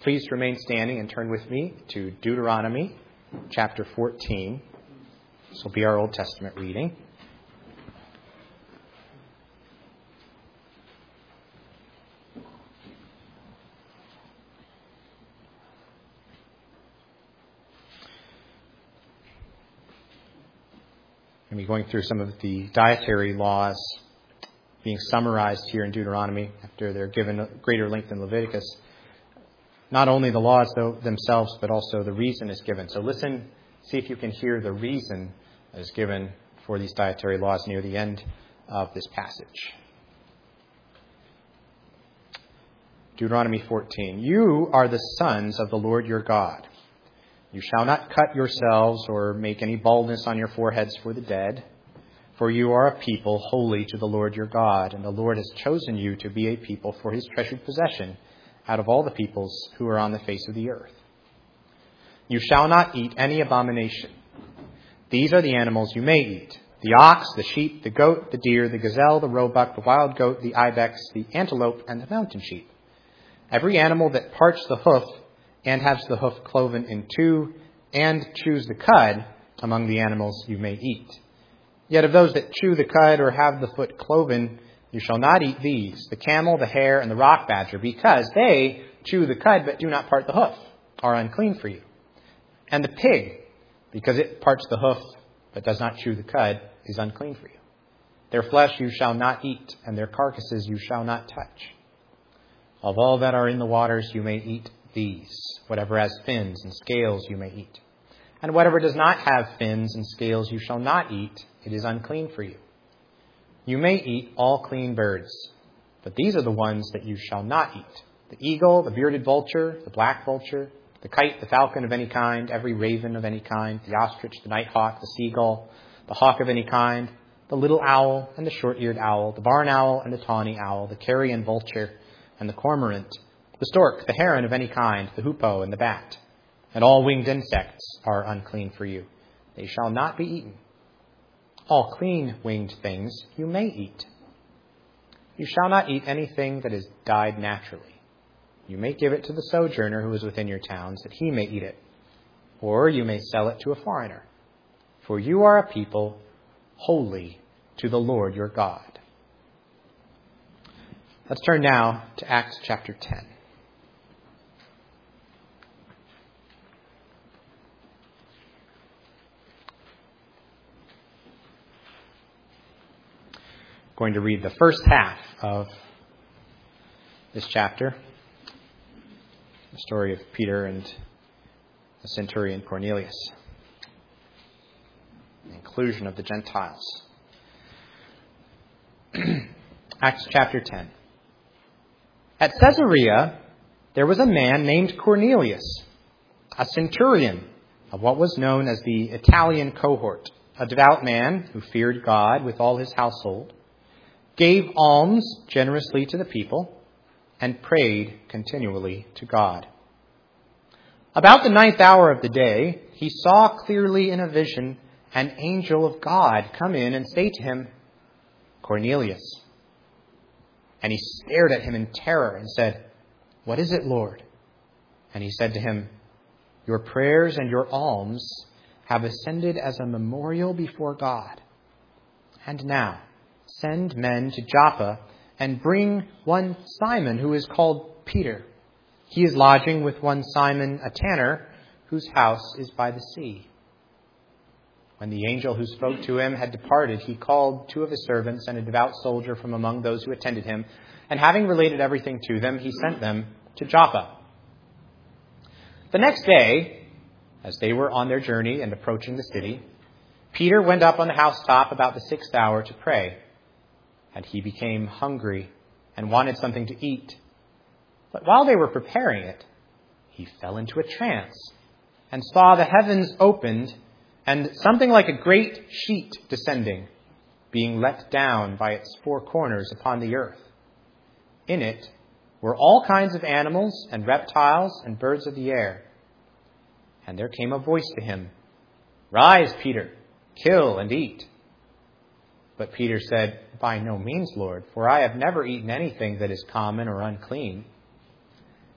Please remain standing and turn with me to Deuteronomy chapter 14. This will be our Old Testament reading. We'll be going through some of the dietary laws being summarized here in Deuteronomy after they're given a greater length in Leviticus. Not only the laws themselves, but also the reason is given. So listen, see if you can hear the reason that is given for these dietary laws near the end of this passage. Deuteronomy 14. You are the sons of the Lord your God. You shall not cut yourselves or make any baldness on your foreheads for the dead, for you are a people holy to the Lord your God, and the Lord has chosen you to be a people for his treasured possession out of all the peoples who are on the face of the earth. You shall not eat any abomination. These are the animals you may eat: the ox, the sheep, the goat, the deer, the gazelle, the roebuck, the wild goat, the ibex, the antelope, and the mountain sheep. Every animal that parts the hoof and has the hoof cloven in two, and chews the cud, among the animals you may eat. Yet of those that chew the cud or have the foot cloven, you shall not eat these: the camel, the hare, and the rock badger, because they chew the cud but do not part the hoof, are unclean for you. And the pig, because it parts the hoof but does not chew the cud, is unclean for you. Their flesh you shall not eat, and their carcasses you shall not touch. Of all that are in the waters you may eat these. Whatever has fins and scales you may eat. And whatever does not have fins and scales you shall not eat. It is unclean for you. You may eat all clean birds, but these are the ones that you shall not eat: the eagle, the bearded vulture, the black vulture, the kite, the falcon of any kind, every raven of any kind, the ostrich, the nighthawk, the seagull, the hawk of any kind, the little owl and the short-eared owl, the barn owl and the tawny owl, the carrion vulture and the cormorant, the stork, the heron of any kind, the hoopoe and the bat. And all winged insects are unclean for you. They shall not be eaten. All clean winged things you may eat. You shall not eat anything that is died naturally. You may give it to the sojourner who is within your towns, that he may eat it. Or you may sell it to a foreigner. For you are a people holy to the Lord your God. Let's turn now to Acts chapter 10. Going to read the first half of this chapter, the story of Peter and the centurion Cornelius, the inclusion of the Gentiles. Acts chapter 10. At Caesarea, there was a man named Cornelius, a centurion of what was known as the Italian cohort, a devout man who feared God with all his household, gave alms generously to the people, and prayed continually to God. About the 9th hour of the day, he saw clearly in a vision an angel of God come in and say to him, "Cornelius." And he stared at him in terror and said, "What is it, Lord?" And he said to him, "Your prayers and your alms have ascended as a memorial before God. And now, send men to Joppa and bring one Simon who is called Peter. He is lodging with one Simon, a tanner, whose house is by the sea." When the angel who spoke to him had departed, he called 2 of his servants and a devout soldier from among those who attended him, and having related everything to them, he sent them to Joppa. The next day, as they were on their journey and approaching the city, Peter went up on the housetop about the 6th hour to pray. And he became hungry and wanted something to eat. But while they were preparing it, he fell into a trance and saw the heavens opened and something like a great sheet descending, being let down by its 4 corners upon the earth. In it were all kinds of animals and reptiles and birds of the air. And there came a voice to him, "Rise, Peter, kill and eat." But Peter said, "By no means, Lord, for I have never eaten anything that is common or unclean."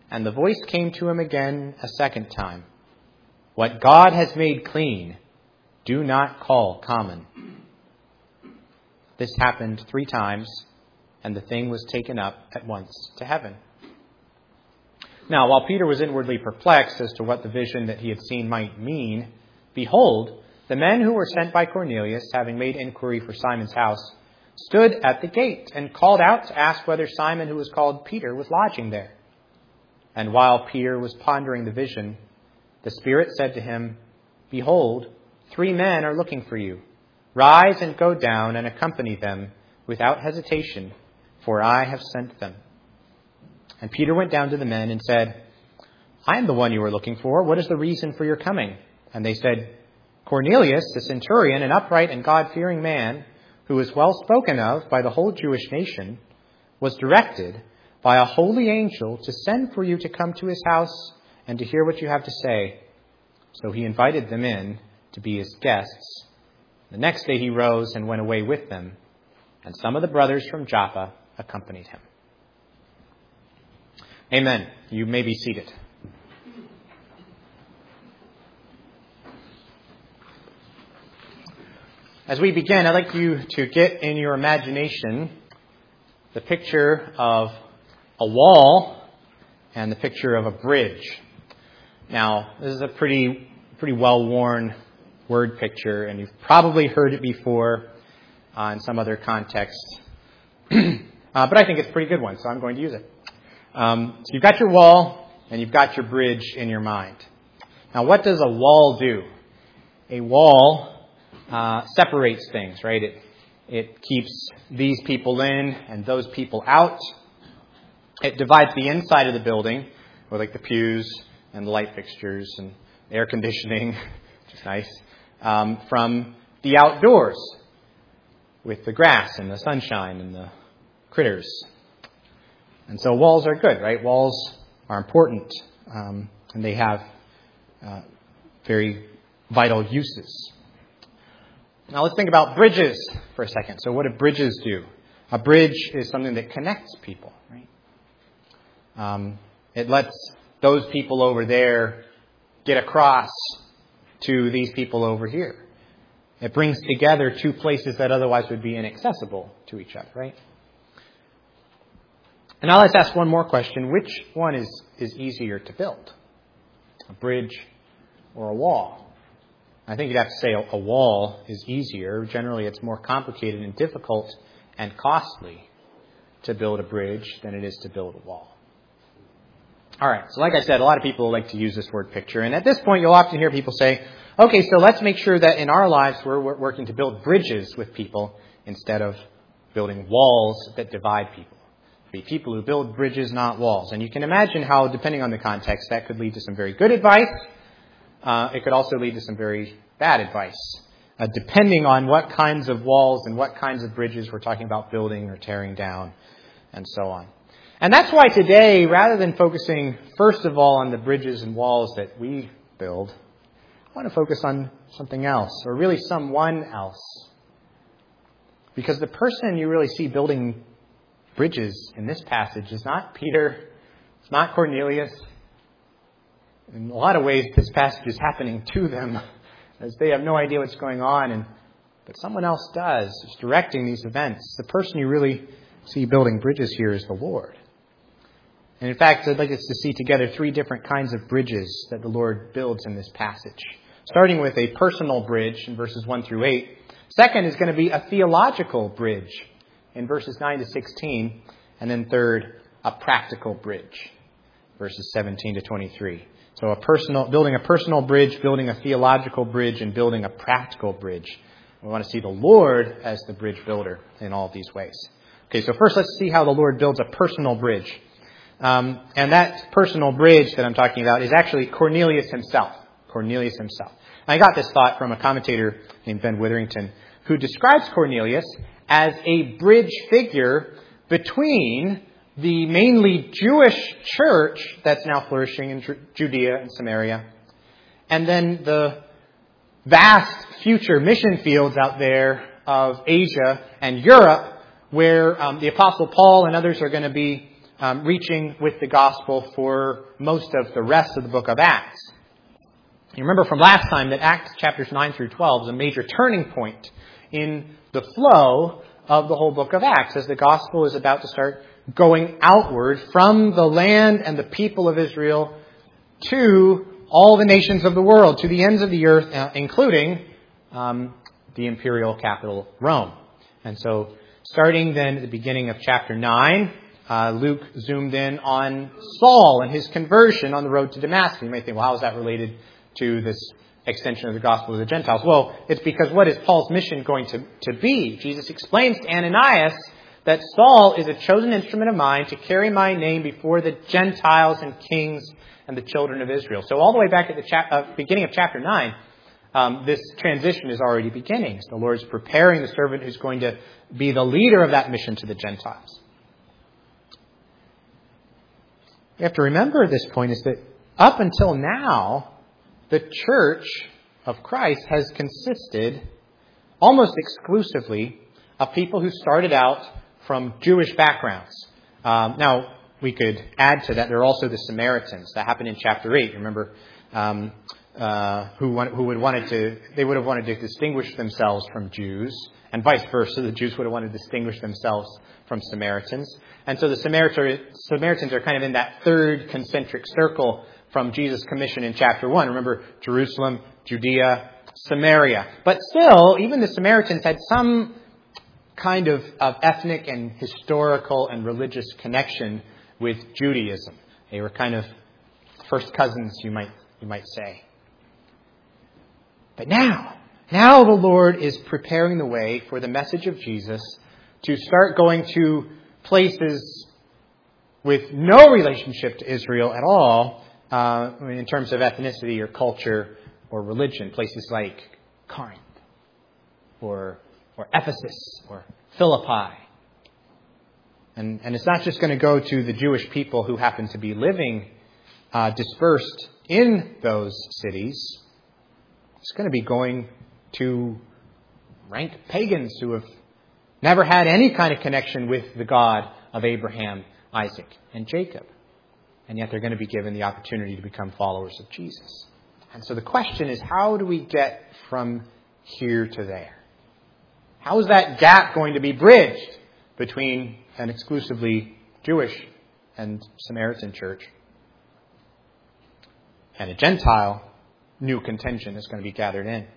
And the voice came to him again a second time. What God has made clean, do not call common. This happened 3 times, and the thing was taken up at once to heaven. Now, while Peter was inwardly perplexed as to what the vision that he had seen might mean, behold, the men who were sent by Cornelius, having made inquiry for Simon's house, stood at the gate and called out to ask whether Simon, who was called Peter, was lodging there. And while Peter was pondering the vision, the Spirit said to him, Behold, 3 men are looking for you. Rise and go down and accompany them without hesitation, for I have sent them. And Peter went down to the men and said, I am the one you are looking for. What is the reason for your coming? And they said, Cornelius, the centurion, an upright and God-fearing man, who is well spoken of by the whole Jewish nation, was directed by a holy angel to send for you to come to his house and to hear what you have to say. So he invited them in to be his guests. The next day he rose and went away with them, and some of the brothers from Joppa accompanied him. Amen. You may be seated. As we begin, I'd like you to get in your imagination the picture of a wall and the picture of a bridge. Now, this is a pretty well-worn word picture, and you've probably heard it before in some other context. But I think it's a pretty good one, so I'm going to use it. So you've got your wall and you've got your bridge in your mind. Now, what does a wall do? A wall separates things, right? It keeps these people in and those people out. It divides the inside of the building, with like the pews and the light fixtures and air conditioning, which is nice, from the outdoors, with the grass and the sunshine and the critters. And so walls are good, right? Walls are important, and they have very vital uses. Now let's think about bridges for a second. So what do bridges do? A bridge is something that connects people, right? It lets those people over there get across to these people over here. It brings together 2 places that otherwise would be inaccessible to each other, right? And now let's ask one more question. Which one is easier to build? A bridge or a wall? I think you'd have to say a wall is easier. Generally, it's more complicated and difficult and costly to build a bridge than it is to build a wall. All right, so like I said, a lot of people like to use this word picture. And at this point, you'll often hear people say, okay, so let's make sure that in our lives we're working to build bridges with people instead of building walls that divide people. Be people who build bridges, not walls. And you can imagine how, depending on the context, that could lead to some very good advice. It could also lead to some very bad advice, depending on what kinds of walls and what kinds of bridges we're talking about building or tearing down, and so on. And that's why today, rather than focusing first of all on the bridges and walls that we build, I want to focus on something else, or really someone else. Because the person you really see building bridges in this passage is not Peter, it's not Cornelius. In a lot of ways, this passage is happening to them as they have no idea what's going on, but someone else does. Is directing these events. The person you really see building bridges here is the Lord. And in fact, I'd like us to see together 3 different kinds of bridges that the Lord builds in this passage. Starting with a personal bridge in verses 1 through 8. Second is going to be a theological bridge in verses 9 to 16. And then third, a practical bridge, verses 17 to 23. So building a personal bridge, building a theological bridge, and building a practical bridge. We want to see the Lord as the bridge builder in all of these ways. Okay, so first let's see how the Lord builds a personal bridge. And that personal bridge that I'm talking about is actually Cornelius himself. Cornelius himself. I got this thought from a commentator named Ben Witherington, who describes Cornelius as a bridge figure between the mainly Jewish church that's now flourishing in Judea and Samaria, and then the vast future mission fields out there of Asia and Europe, where the Apostle Paul and others are going to be reaching with the gospel for most of the rest of the book of Acts. You remember from last time that Acts chapters 9 through 12 is a major turning point in the flow of the whole book of Acts, as the gospel is about to start going outward from the land and the people of Israel to all the nations of the world, to the ends of the earth, including the imperial capital, Rome. And so, starting then at the beginning of chapter 9, Luke zoomed in on Saul and his conversion on the road to Damascus. You may think, well, how is that related to this extension of the gospel to the Gentiles? Well, it's because what is Paul's mission going to be? Jesus explains to Ananias that Saul is a chosen instrument of mine to carry my name before the Gentiles and kings and the children of Israel. So all the way back at the beginning of chapter 9, this transition is already beginning. So the Lord is preparing the servant who's going to be the leader of that mission to the Gentiles. We have to remember at this point is that up until now, the church of Christ has consisted almost exclusively of people who started out from Jewish backgrounds. Now, we could add to that, there are also the Samaritans. That happened in chapter 8. Remember, they would have wanted to distinguish themselves from Jews, and vice versa. The Jews would have wanted to distinguish themselves from Samaritans. And so the Samaritans are kind of in that third concentric circle from Jesus' commission in chapter 1. Remember, Jerusalem, Judea, Samaria. But still, even the Samaritans had some kind of ethnic and historical and religious connection with Judaism. They were kind of first cousins, you might say. But now the Lord is preparing the way for the message of Jesus to start going to places with no relationship to Israel at all, in terms of ethnicity or culture or religion. Places like Corinth or Ephesus or Philippi. And it's not just going to go to the Jewish people who happen to be living dispersed in those cities. It's going to be going to rank pagans who have never had any kind of connection with the God of Abraham, Isaac, and Jacob. And yet they're going to be given the opportunity to become followers of Jesus. And so the question is, how do we get from here to there? How is that gap going to be bridged between an exclusively Jewish and Samaritan church and a Gentile new contingent is going to be gathered in?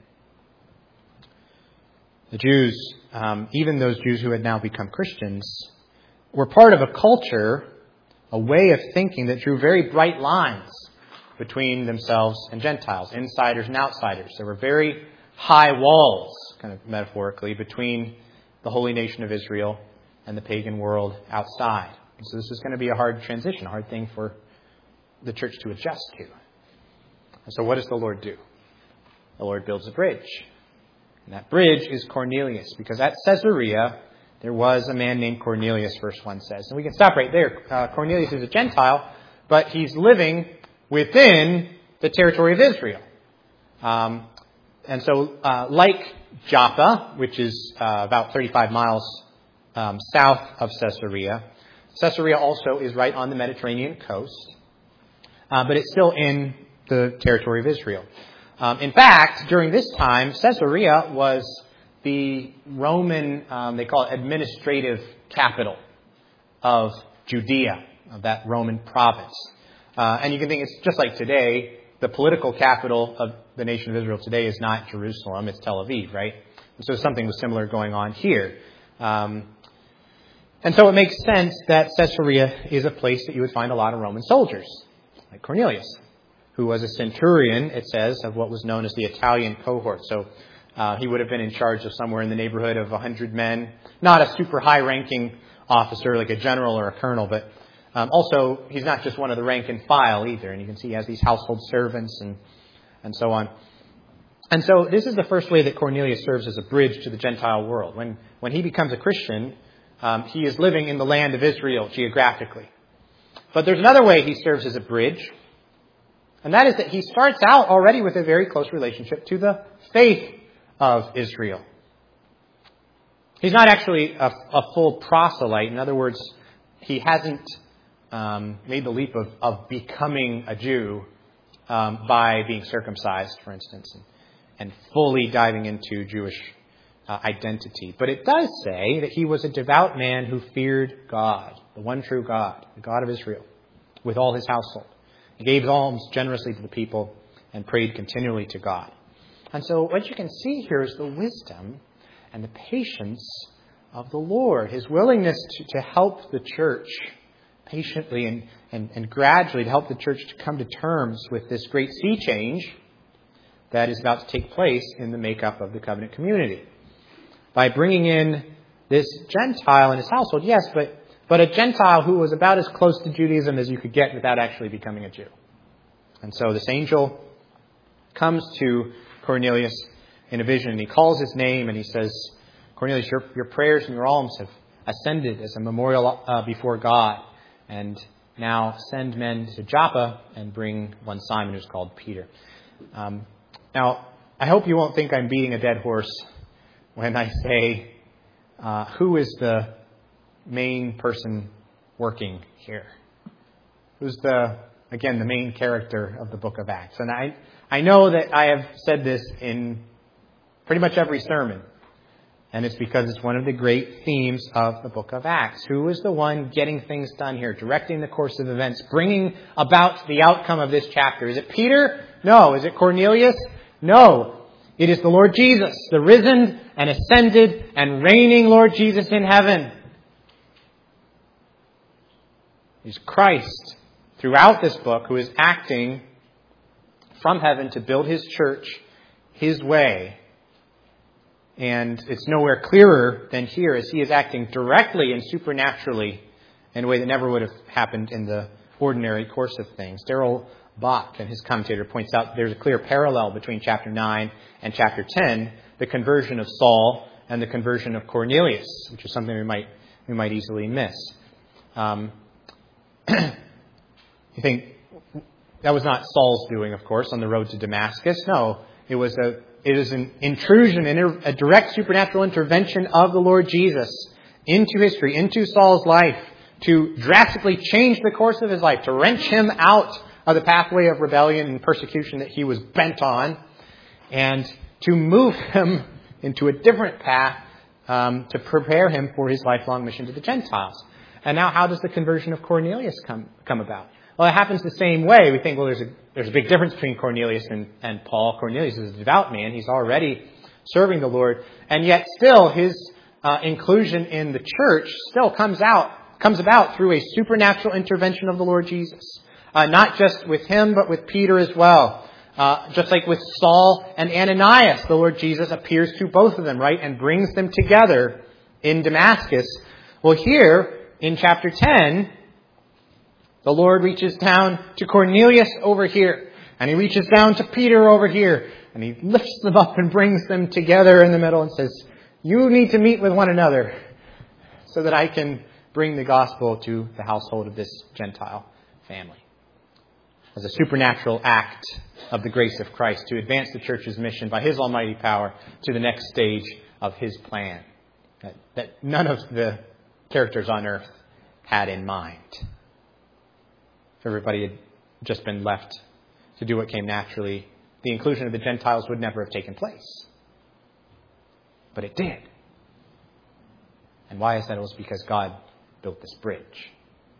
The Jews, even those Jews who had now become Christians, were part of a culture, a way of thinking that drew very bright lines between themselves and Gentiles, insiders and outsiders. There were very high walls, kind of metaphorically, between the holy nation of Israel and the pagan world outside. And so this is going to be a hard transition, a hard thing for the church to adjust to. And so what does the Lord do? The Lord builds a bridge. And that bridge is Cornelius, because at Caesarea there was a man named Cornelius, verse 1 says. And we can stop right there. Cornelius is a Gentile, but he's living within the territory of Israel. And so, like Joppa, which is about 35 miles south of Caesarea, Caesarea also is right on the Mediterranean coast, but it's still in the territory of Israel. In fact, during this time, Caesarea was the Roman, they call it administrative capital of Judea, of that Roman province. And you can think it's just like today, the political capital of the nation of Israel today is not Jerusalem, it's Tel Aviv, right? And so something was similar going on here. And so it makes sense that Caesarea is a place that you would find a lot of Roman soldiers, like Cornelius, who was a centurion, it says, of what was known as the Italian cohort. So he would have been in charge of somewhere in the neighborhood of 100 men. Not a super high-ranking officer like a general or a colonel, but also he's not just one of the rank and file either. And you can see he has these household servants and so on. And so this is the first way that Cornelius serves as a bridge to the Gentile world. When he becomes a Christian, he is living in the land of Israel geographically. But there's another way he serves as a bridge. And that is that he starts out already with a very close relationship to the faith of Israel. He's not actually a full proselyte. In other words, he hasn't made the leap of becoming a Jew by being circumcised, for instance, and fully diving into Jewish identity. But it does say that he was a devout man who feared God, the one true God, the God of Israel, with all his household. He gave alms generously to the people and prayed continually to God. And so what you can see here is the wisdom and the patience of the Lord, his willingness to help the church patiently and gradually to help the church to come to terms with this great sea change that is about to take place in the makeup of the covenant community. By bringing in this Gentile in his household, yes, but a Gentile who was about as close to Judaism as you could get without actually becoming a Jew. And so this angel comes to Cornelius in a vision, and he calls his name, and he says, Cornelius, your prayers and your alms have ascended as a memorial before God. And now send men to Joppa and bring one Simon who's called Peter. Now, I hope you won't think I'm beating a dead horse when I say, who is the main person working here? Who's the main character of the book of Acts? And I know that I have said this in pretty much every sermon. And it's because it's one of the great themes of the book of Acts. Who is the one getting things done here, directing the course of events, bringing about the outcome of this chapter? Is it Peter? No. Is it Cornelius? No. It is the Lord Jesus, the risen and ascended and reigning Lord Jesus in heaven. He's Christ throughout this book who is acting from heaven to build his church his way. And it's nowhere clearer than here as he is acting directly and supernaturally in a way that never would have happened in the ordinary course of things. Darrell Bach, and his commentator, points out there's a clear parallel between chapter 9 and chapter 10, the conversion of Saul and the conversion of Cornelius, which is something we might easily miss. You think that was not Saul's doing, of course, on the road to Damascus. No, it is an intrusion, a direct supernatural intervention of the Lord Jesus into history, into Saul's life, to drastically change the course of his life, to wrench him out of the pathway of rebellion and persecution that he was bent on, and to move him into a different path to prepare him for his lifelong mission to the Gentiles. And now how does the conversion of Cornelius come about? Well, it happens the same way. We think, well, there's a big difference between Cornelius and Paul. Cornelius is a devout man. He's already serving the Lord. And yet still his inclusion in the church still comes about through a supernatural intervention of the Lord Jesus. Not just with him, but with Peter as well. Just like with Saul and Ananias, the Lord Jesus appears to both of them, right? And brings them together in Damascus. Well, here in chapter 10, the Lord reaches down to Cornelius over here, and he reaches down to Peter over here, and he lifts them up and brings them together in the middle and says, you need to meet with one another so that I can bring the gospel to the household of this Gentile family. As a supernatural act of the grace of Christ to advance the church's mission by his almighty power to the next stage of his plan that none of the characters on earth had in mind. If everybody had just been left to do what came naturally, the inclusion of the Gentiles would never have taken place. But it did. And why is that? It was because God built this bridge.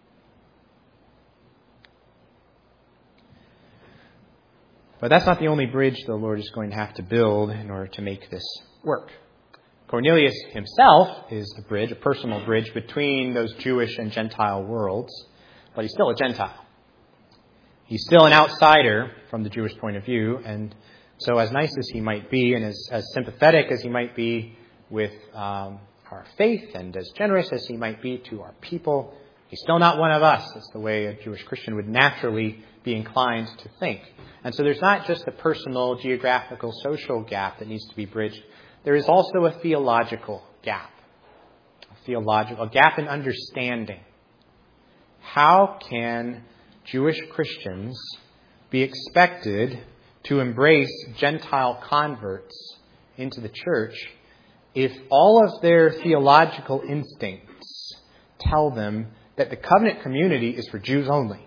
But that's not the only bridge the Lord is going to have to build in order to make this work. Cornelius himself is the bridge, a personal bridge between those Jewish and Gentile worlds, but he's still a Gentile. He's still an outsider from the Jewish point of view, and so as nice as he might be and as sympathetic as he might be with our faith and as generous as he might be to our people, he's still not one of us. That's the way a Jewish Christian would naturally be inclined to think. And so there's not just a personal, geographical, social gap that needs to be bridged. There is also a theological gap. A gap in understanding. How can Jewish Christians be expected to embrace Gentile converts into the church if all of their theological instincts tell them that the covenant community is for Jews only.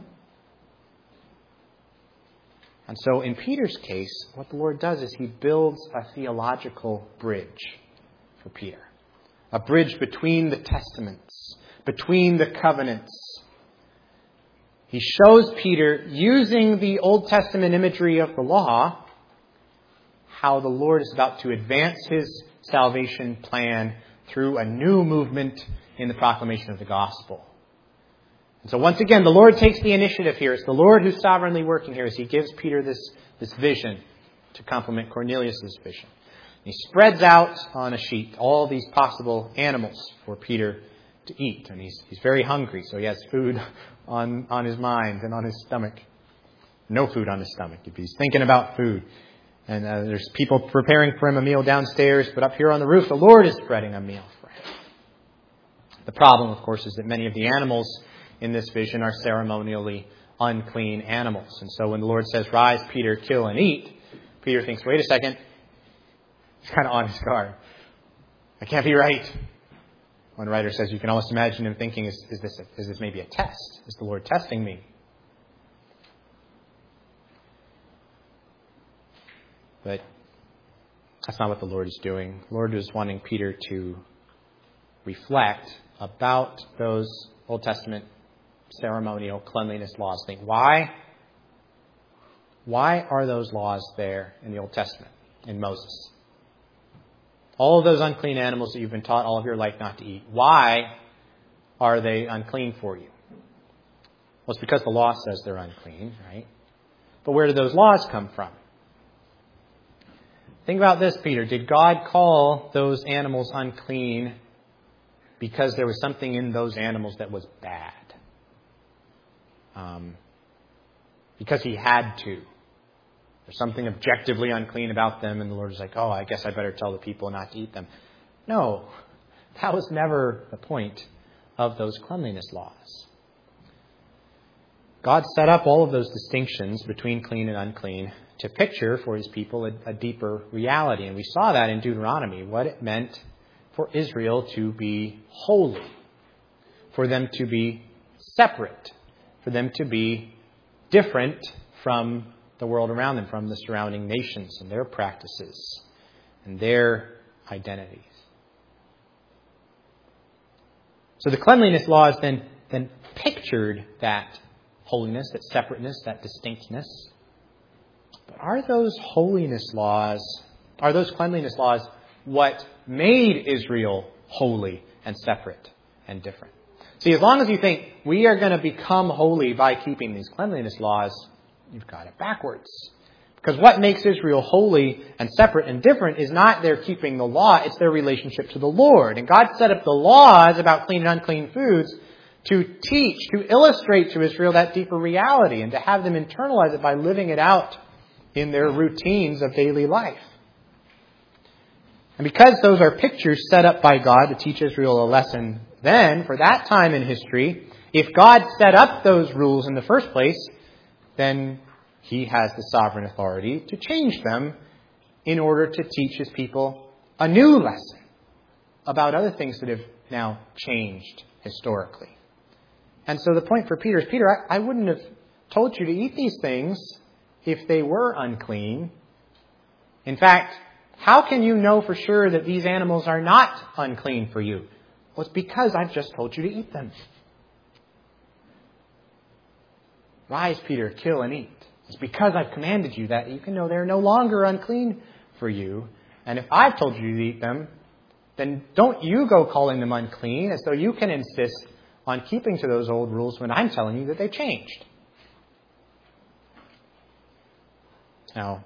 And so in Peter's case, what the Lord does is he builds a theological bridge for Peter. A bridge between the testaments, between the covenants. He shows Peter, using the Old Testament imagery of the law, how the Lord is about to advance his salvation plan through a new movement in the proclamation of the gospel. And so once again, the Lord takes the initiative here. It's the Lord who's sovereignly working here as he gives Peter this vision to complement Cornelius' vision. He spreads out on a sheet all these possible animals for Peter to eat. And he's very hungry, so he has food on his mind and on his stomach. No food on his stomach if he's thinking about food. And there's people preparing for him a meal downstairs, but up here on the roof, the Lord is spreading a meal for him. The problem, of course, is that many of the animals in this vision are ceremonially unclean animals. And so when the Lord says, "Rise, Peter, kill and eat," Peter thinks, wait a second. He's kind of on his guard. That can't be right. One writer says you can almost imagine him thinking, is this maybe a test? Is the Lord testing me? But that's not what the Lord is doing. The Lord is wanting Peter to reflect about those Old Testament ceremonial cleanliness laws. Think, why are those laws there in the Old Testament, in Moses? All of those unclean animals that you've been taught all of your life not to eat, why are they unclean for you? Well, it's because the law says they're unclean, right? But where do those laws come from? Think about this, Peter. Did God call those animals unclean because there was something in those animals that was bad? Because he had to. There's something objectively unclean about them, and the Lord is like, I guess I better tell the people not to eat them. No, that was never the point of those cleanliness laws. God set up all of those distinctions between clean and unclean to picture for his people a deeper reality. And we saw that in Deuteronomy, what it meant for Israel to be holy, for them to be separate, for them to be different from the world around them, from the surrounding nations and their practices and their identities. So the cleanliness laws then pictured that holiness, that separateness, that distinctness. But are those cleanliness laws what made Israel holy and separate and different? See, as long as you think we are going to become holy by keeping these cleanliness laws, you've got it backwards. Because what makes Israel holy and separate and different is not their keeping the law, it's their relationship to the Lord. And God set up the laws about clean and unclean foods to teach, to illustrate to Israel that deeper reality and to have them internalize it by living it out in their routines of daily life. And because those are pictures set up by God to teach Israel a lesson then, for that time in history, if God set up those rules in the first place, then he has the sovereign authority to change them in order to teach his people a new lesson about other things that have now changed historically. And so the point for Peter is, Peter, I wouldn't have told you to eat these things if they were unclean. In fact, how can you know for sure that these animals are not unclean for you? Well, it's because I've just told you to eat them. Rise, Peter, kill and eat. It's because I've commanded you that you can know they're no longer unclean for you. And if I've told you to eat them, then don't you go calling them unclean as though you can insist on keeping to those old rules when I'm telling you that they've changed. Now,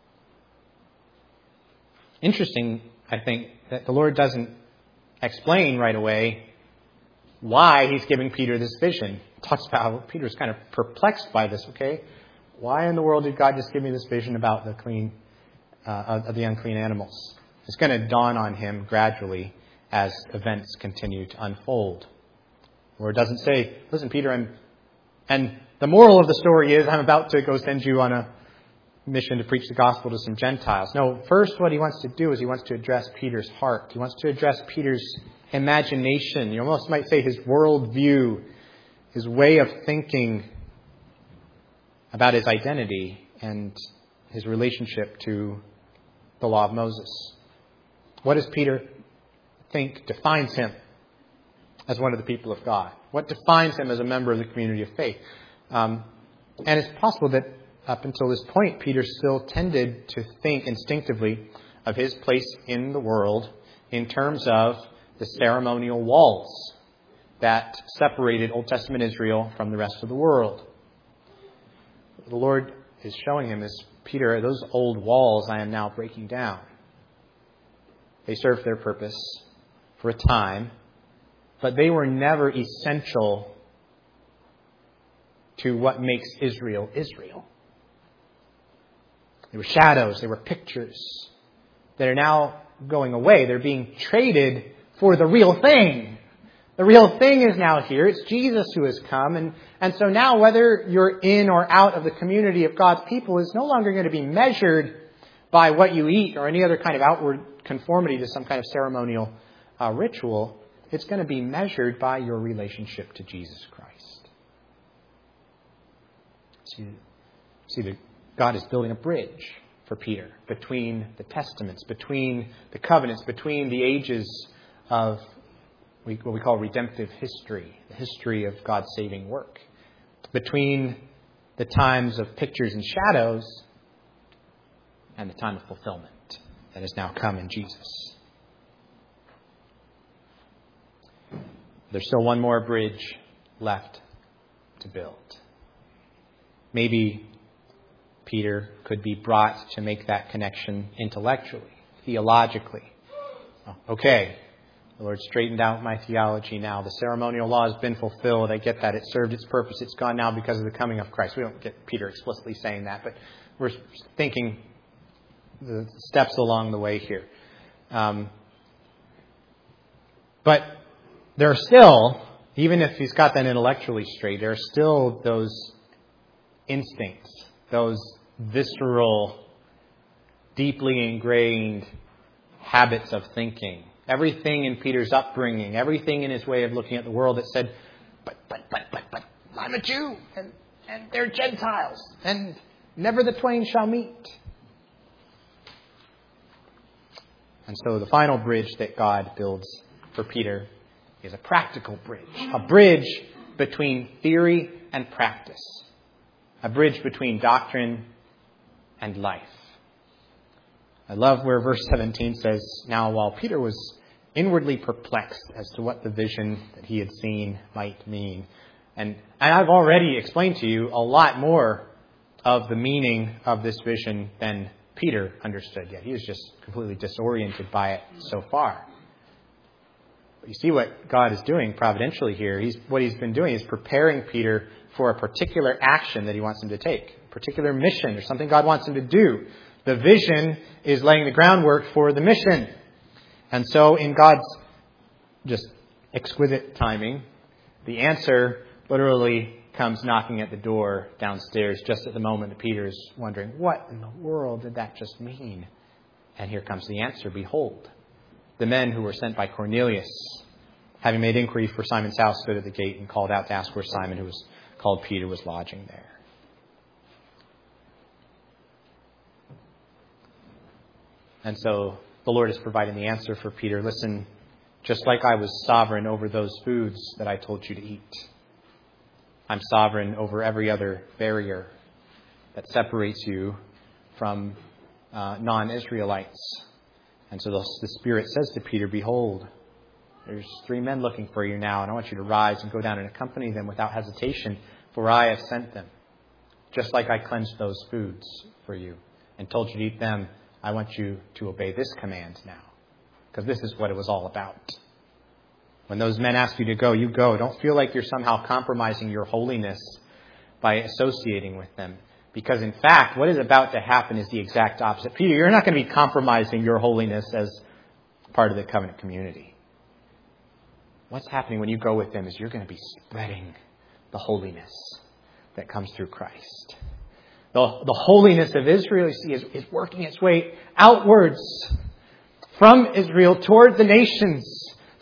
interesting, I think, that the Lord doesn't explain right away why he's giving Peter this vision. He talks about how Peter's kind of perplexed by this, okay? Why in the world did God just give me this vision about the the unclean animals? It's going to dawn on him gradually as events continue to unfold. Or it doesn't say, listen, Peter, and the moral of the story is I'm about to go send you on a mission to preach the gospel to some Gentiles. No, first what he wants to do is he wants to address Peter's heart. He wants to address Peter's imagination. You almost might say his worldview, his way of thinking about his identity and his relationship to the law of Moses. What does Peter think defines him as one of the people of God? What defines him as a member of the community of faith? And it's possible that up until this point, Peter still tended to think instinctively of his place in the world in terms of the ceremonial walls that separated Old Testament Israel from the rest of the world. The Lord is showing him is, Peter, those old walls I am now breaking down. They served their purpose for a time, but they were never essential to what makes Israel Israel. They were shadows, they were pictures that are now going away. They're being traded for the real thing. The real thing is now here. It's Jesus who has come. And so now whether you're in or out of the community of God's people is no longer going to be measured by what you eat or any other kind of outward conformity to some kind of ceremonial ritual. It's going to be measured by your relationship to Jesus Christ. See that God is building a bridge for Peter between the testaments, between the covenants, between the ages of what we call redemptive history, the history of God's saving work, between the times of pictures and shadows and the time of fulfillment that has now come in Jesus. There's still one more bridge left to build. Maybe Peter could be brought to make that connection intellectually, theologically. Okay, the Lord straightened out my theology now. The ceremonial law has been fulfilled. I get that. It served its purpose. It's gone now because of the coming of Christ. We don't get Peter explicitly saying that, but we're thinking the steps along the way here. But there are still, even if he's got that intellectually straight, there are still those instincts, those visceral, deeply ingrained habits of thinking. Everything in Peter's upbringing, everything in his way of looking at the world that said, but, I'm a Jew, and they're Gentiles, and never the twain shall meet. And so the final bridge that God builds for Peter is a practical bridge. A bridge between theory and practice. A bridge between doctrine and life. I love where verse 17 says, now while Peter was inwardly perplexed as to what the vision that he had seen might mean. And I've already explained to you a lot more of the meaning of this vision than Peter understood yet. He was just completely disoriented by it so far. But you see what God is doing providentially here. What he's been doing is preparing Peter for a particular action that he wants him to take, a particular mission or something God wants him to do. The vision is laying the groundwork for the mission. And so in God's just exquisite timing, the answer literally comes knocking at the door downstairs just at the moment that Peter is wondering, what in the world did that just mean? And here comes the answer. Behold, the men who were sent by Cornelius, having made inquiry for Simon's house, stood at the gate and called out to ask where Simon, who was called Peter, was lodging there. And so the Lord is providing the answer for Peter. Listen, just like I was sovereign over those foods that I told you to eat, I'm sovereign over every other barrier that separates you from non-Israelites. And so the Spirit says to Peter, behold, there's 3 men looking for you now, and I want you to rise and go down and accompany them without hesitation, for I have sent them. Just like I cleansed those foods for you and told you to eat them, I want you to obey this command now, because this is what it was all about. When those men ask you to go, you go. Don't feel like you're somehow compromising your holiness by associating with them. Because in fact, what is about to happen is the exact opposite. Peter, you're not going to be compromising your holiness as part of the covenant community. What's happening when you go with them is you're going to be spreading the holiness that comes through Christ. The holiness of Israel, you see, is working its way outwards from Israel toward the nations,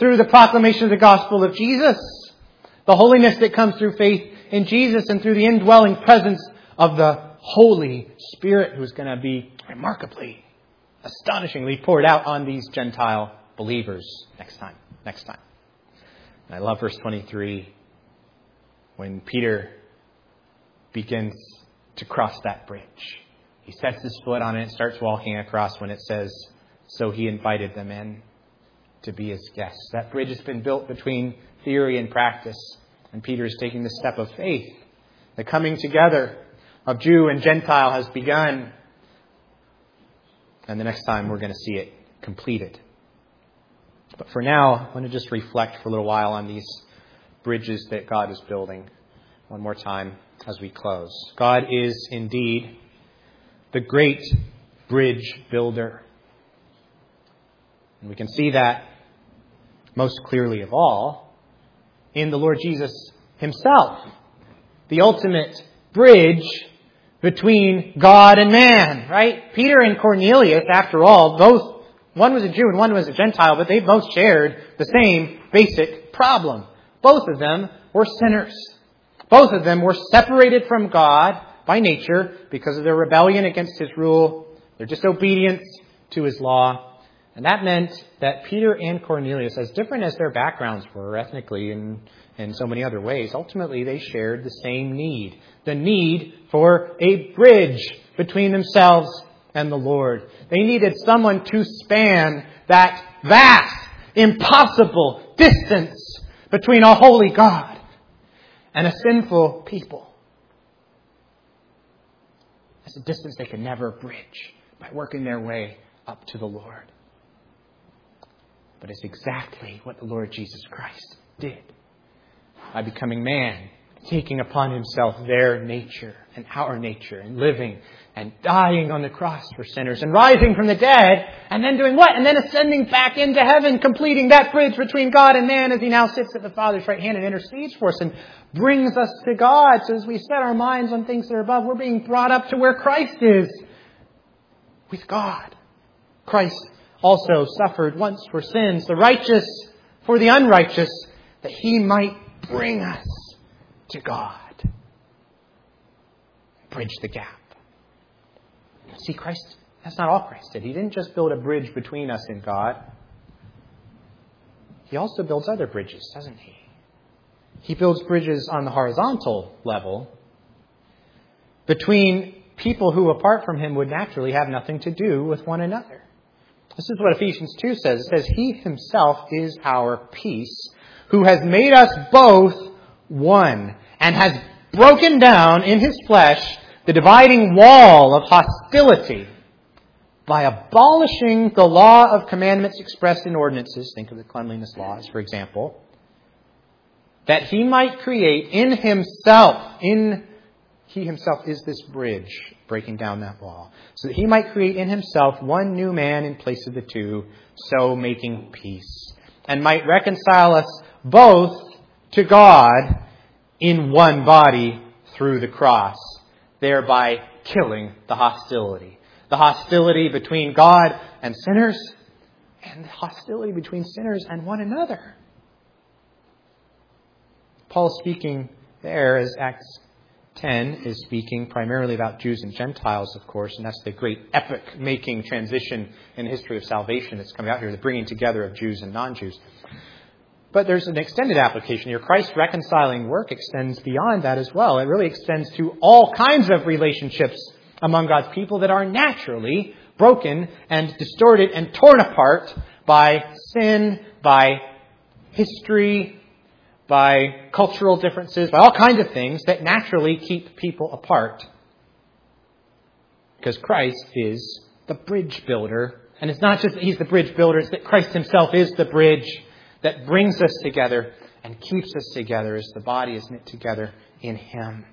through the proclamation of the gospel of Jesus. The holiness that comes through faith in Jesus and through the indwelling presence of the Holy Spirit, who is going to be remarkably, astonishingly poured out on these Gentile believers next time. And I love verse 23 when Peter begins to cross that bridge. He sets his foot on it and starts walking across when it says, so he invited them in to be his guests. That bridge has been built between theory and practice. And Peter is taking the step of faith. The coming together of Jew and Gentile has begun. And the next time we're going to see it completed. But for now, I want to just reflect for a little while on these bridges that God is building one more time as we close. God is indeed the great bridge builder. And we can see that most clearly of all in the Lord Jesus himself, the ultimate bridge between God and man, right? Peter and Cornelius, after all, both, one was a Jew and one was a Gentile, but they both shared the same basic problem. Both of them were sinners. Both of them were separated from God by nature because of their rebellion against his rule, their disobedience to his law. And that meant that Peter and Cornelius, as different as their backgrounds were ethnically and in so many other ways, ultimately they shared the same need. The need for a bridge between themselves and the Lord. They needed someone to span that vast, impossible distance between a holy God and a sinful people. That's a distance they could never bridge by working their way up to the Lord. But it's exactly what the Lord Jesus Christ did. By becoming man, taking upon himself their nature and our nature, and living and dying on the cross for sinners, and rising from the dead, and then doing what? And then ascending back into heaven, completing that bridge between God and man as he now sits at the Father's right hand and intercedes for us and brings us to God. So as we set our minds on things that are above, we're being brought up to where Christ is, with God. Christ also suffered once for sins, the righteous for the unrighteous, that he might bring us to God. Bridge the gap. See, Christ, that's not all Christ did. He didn't just build a bridge between us and God. He also builds other bridges, doesn't he? He builds bridges on the horizontal level between people who, apart from him, would naturally have nothing to do with one another. This is what Ephesians 2 says. It says, he himself is our peace, who has made us both one, and has broken down in his flesh the dividing wall of hostility by abolishing the law of commandments expressed in ordinances. Think of the cleanliness laws, for example. That he might create in himself, he himself is this bridge breaking down that wall, so that he might create in himself one new man in place of the two, so making peace, and might reconcile us both to God in one body through the cross, thereby killing the hostility. The hostility between God and sinners, and the hostility between sinners and one another. Paul speaking there, as Acts 10 is speaking primarily about Jews and Gentiles, of course, and that's the great epoch-making transition in the history of salvation that's coming out here, the bringing together of Jews and non-Jews. But there's an extended application here. Christ's reconciling work extends beyond that as well. It really extends to all kinds of relationships among God's people that are naturally broken and distorted and torn apart by sin, by history, by cultural differences, by all kinds of things that naturally keep people apart. Because Christ is the bridge builder. And it's not just that he's the bridge builder, it's that Christ himself is the bridge that brings us together and keeps us together as the body is knit together in him.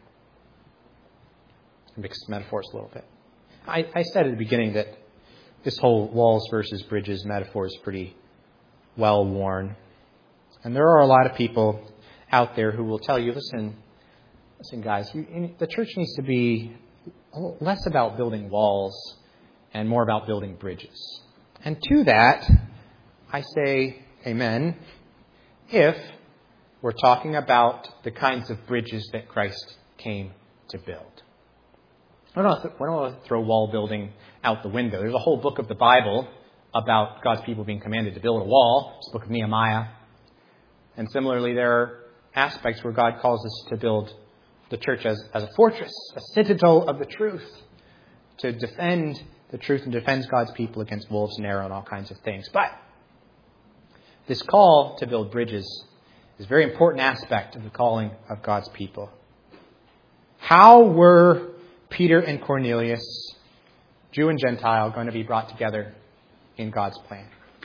Mix metaphors a little bit. I said at the beginning that this whole walls versus bridges metaphor is pretty well worn. And there are a lot of people out there who will tell you, listen guys, the church needs to be less about building walls and more about building bridges. And to that, I say amen, if we're talking about the kinds of bridges that Christ came to build. I don't want to throw wall building out the window. There's a whole book of the Bible about God's people being commanded to build a wall. It's the book of Nehemiah. And similarly, there are aspects where God calls us to build the church as a fortress, a citadel of the truth, to defend the truth and defends God's people against wolves and arrow and all kinds of things. But this call to build bridges is a very important aspect of the calling of God's people. How were Peter and Cornelius, Jew and Gentile, going to be brought together in God's plan?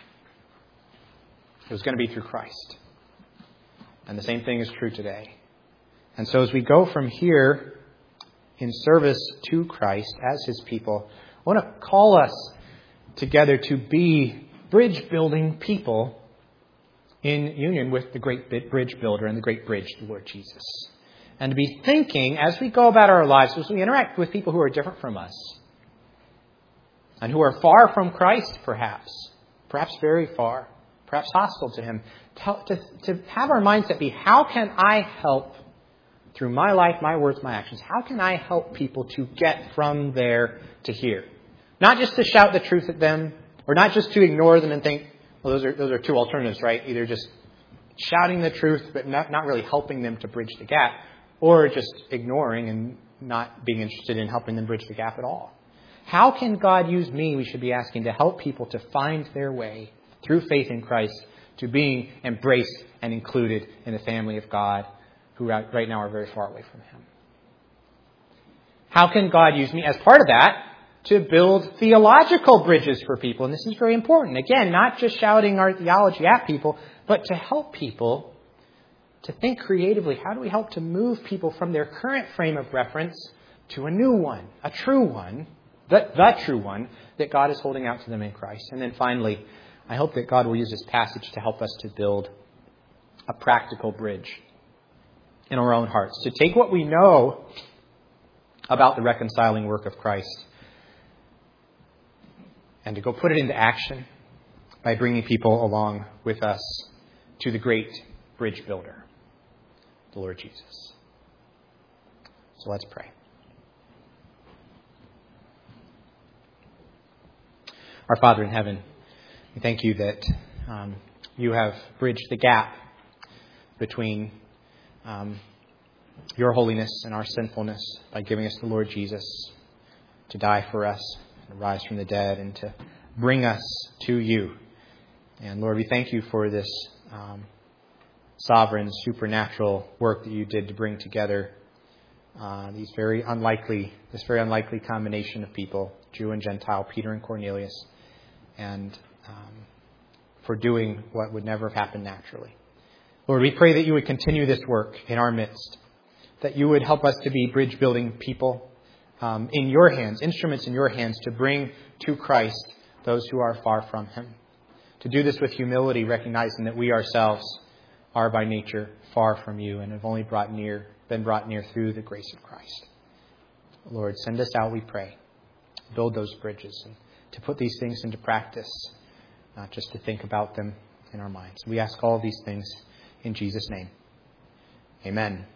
It was going to be through Christ. And the same thing is true today. And so as we go from here in service to Christ as His people, I want to call us together to be bridge-building people in union with the great bridge builder and the great bridge, the Lord Jesus. And to be thinking, as we go about our lives, as we interact with people who are different from us, and who are far from Christ, perhaps very far, perhaps hostile to Him, to have our mindset be, how can I help, through my life, my words, my actions, how can I help people to get from there to here? Not just to shout the truth at them, or not just to ignore them and think, well, those are two alternatives, right? Either just shouting the truth, but not really helping them to bridge the gap, or just ignoring and not being interested in helping them bridge the gap at all. How can God use me, we should be asking, to help people to find their way through faith in Christ to being embraced and included in the family of God, who right now are very far away from Him? How can God use me as part of that to build theological bridges for people? And this is very important. Again, not just shouting our theology at people, but to help people to think creatively. How do we help to move people from their current frame of reference to a new one, a true one, the true one that God is holding out to them in Christ? And then finally, I hope that God will use this passage to help us to build a practical bridge in our own hearts, to take what we know about the reconciling work of Christ and to go put it into action by bringing people along with us to the great bridge builder, the Lord Jesus. So let's pray. Our Father in heaven, we thank you that you have bridged the gap between your holiness and our sinfulness by giving us the Lord Jesus to die for us, and rise from the dead, and to bring us to you. And Lord, we thank you for this sovereign, supernatural work that you did to bring together this very unlikely combination of people, Jew and Gentile, Peter and Cornelius, and for doing what would never have happened naturally. Lord, we pray that you would continue this work in our midst, that you would help us to be bridge-building people in your hands, instruments in your hands to bring to Christ those who are far from Him. To do this with humility, recognizing that we ourselves are by nature far from you and have only been brought near through the grace of Christ. Lord, send us out, we pray. Build those bridges and to put these things into practice, not just to think about them in our minds. We ask all of these things in Jesus' name. Amen.